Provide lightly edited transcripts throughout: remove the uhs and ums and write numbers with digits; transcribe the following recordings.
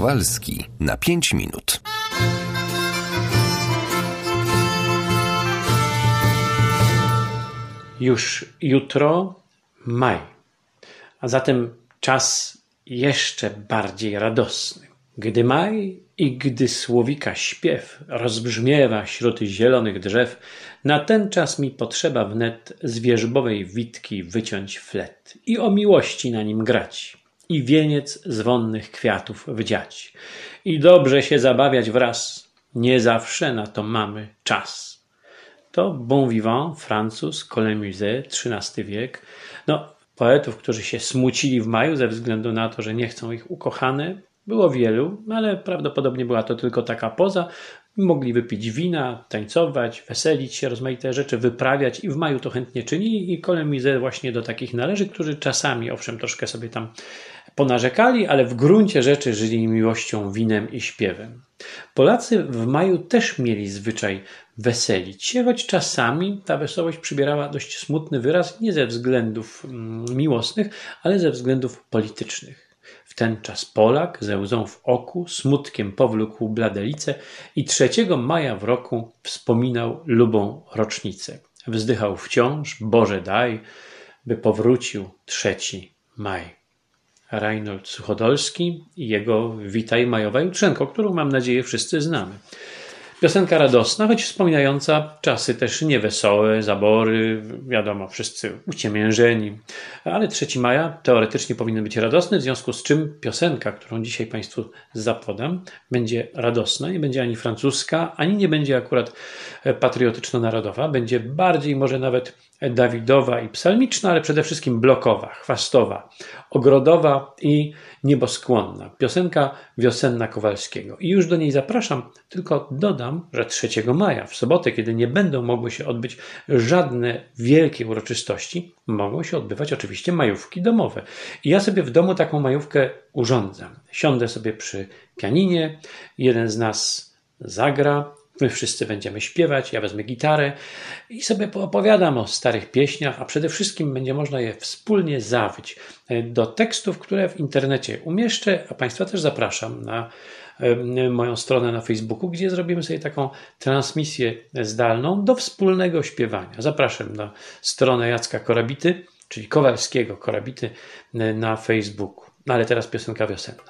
Kowalski na 5 minut. Już jutro maj, a zatem czas jeszcze bardziej radosny. Gdy maj i gdy słowika śpiew rozbrzmiewa wśród zielonych drzew, na ten czas mi potrzeba wnet z wierzbowej witki wyciąć flet i o miłości na nim grać, i wieniec z wonnych kwiatów wdziać, i dobrze się zabawiać wraz. Nie zawsze na to mamy czas. To bon vivant, Francuz, Cornemusset, XIII wiek. Poetów, którzy się smucili w maju ze względu na to, że nie chcą ich ukochane, było wielu, ale prawdopodobnie była to tylko taka poza. Mogli wypić wina, tańcować, weselić się, rozmaite rzeczy wyprawiać i w maju to chętnie czynili i Cornemusset właśnie do takich należy, którzy czasami, owszem, troszkę sobie tam ponarzekali, ale w gruncie rzeczy żyli miłością, winem i śpiewem. Polacy w maju też mieli zwyczaj weselić się, choć czasami ta wesołość przybierała dość smutny wyraz nie ze względów miłosnych, ale ze względów politycznych. W ten czas Polak ze łzą w oku, smutkiem powlókł blade lice i 3 maja w roku wspominał lubą rocznicę. Wzdychał wciąż, Boże daj, by powrócił 3 maj. Reinhold Suchodolski i jego Witaj majowa jutrzenko, którą mam nadzieję wszyscy znamy. Piosenka radosna, choć wspominająca czasy też niewesołe, zabory, wiadomo, wszyscy uciemiężeni. Ale 3 maja teoretycznie powinien być radosny, w związku z czym piosenka, którą dzisiaj Państwu zapodam, będzie radosna, nie będzie ani francuska, ani nie będzie akurat patriotyczno-narodowa, będzie bardziej może nawet dawidowa i psalmiczna, ale przede wszystkim blokowa, chwastowa, ogrodowa i nieboskłonna. Piosenka wiosenna Kowalskiego. I już do niej zapraszam, tylko dodam, że 3 maja, w sobotę, kiedy nie będą mogły się odbyć żadne wielkie uroczystości, mogą się odbywać oczywiście majówki domowe. I ja sobie w domu taką majówkę urządzam. Siądę sobie przy pianinie, jeden z nas zagra, my wszyscy będziemy śpiewać, ja wezmę gitarę i sobie poopowiadam o starych pieśniach, a przede wszystkim będzie można je wspólnie zawyć do tekstów, które w internecie umieszczę, a Państwa też zapraszam na moją stronę na Facebooku, gdzie zrobimy sobie taką transmisję zdalną do wspólnego śpiewania. Zapraszam na stronę Jacka Korabity, czyli Kowalskiego Korabity na Facebooku. Ale teraz piosenka wiosenna.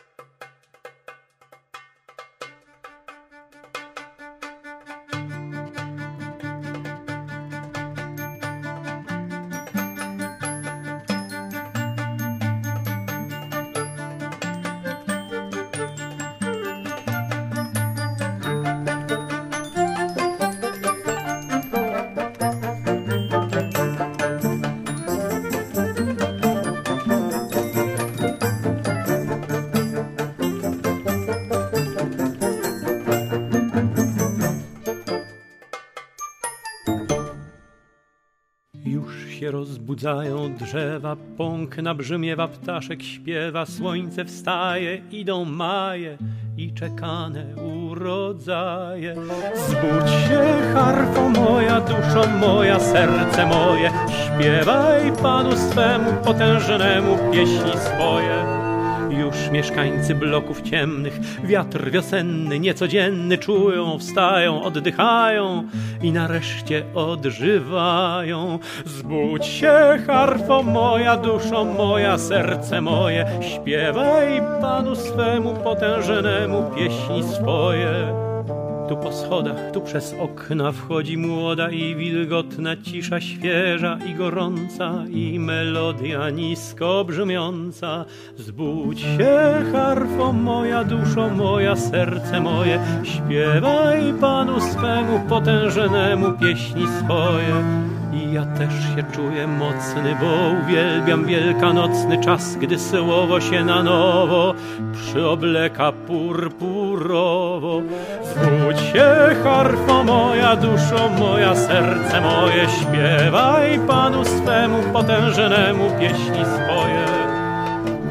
Rozbudzają drzewa, pąk nabrzmiewa, ptaszek śpiewa, słońce wstaje, idą maje i czekane urodzaje. Zbudź się, harfo moja, duszo moja, serce moje, śpiewaj Panu swemu potężnemu pieśni swoje. Już mieszkańcy bloków ciemnych wiatr wiosenny, niecodzienny czują, wstają, oddychają i nareszcie odżywają. Zbudź się, harfo moja, duszo moja, serce moje, śpiewaj Panu swemu potężnemu pieśni swoje. Tu po schodach, tu przez okna wchodzi młoda i wilgotna cisza, świeża i gorąca i melodia nisko brzmiąca. Zbudź się, harfo moja, duszo moja, serce moje, śpiewaj Panu swemu potężnemu pieśni swoje. I ja też się czuję mocny, bo uwielbiam wielkanocny czas, gdy słowo się na nowo przyobleka purpurowo. Zbudź się, harfo moja, duszo moja, serce moje, śpiewaj Panu swemu potężnemu pieśni swoje.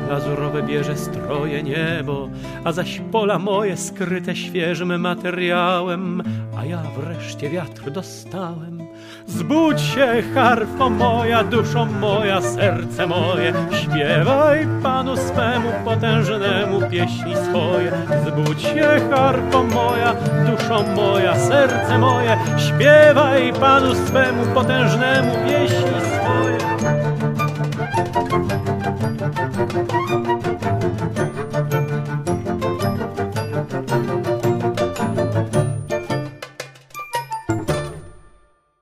lazurowe bierze stroje niebo, a zaś pola moje skryte świeżym materiałem, a ja wreszcie wiatr dostałem. Zbudź się, harfo moja, duszo moja, serce moje, śpiewaj Panu swemu potężnemu pieśni swoje. Zbudź się, harfo moja, duszo moja, serce moje, śpiewaj Panu swemu potężnemu pieśni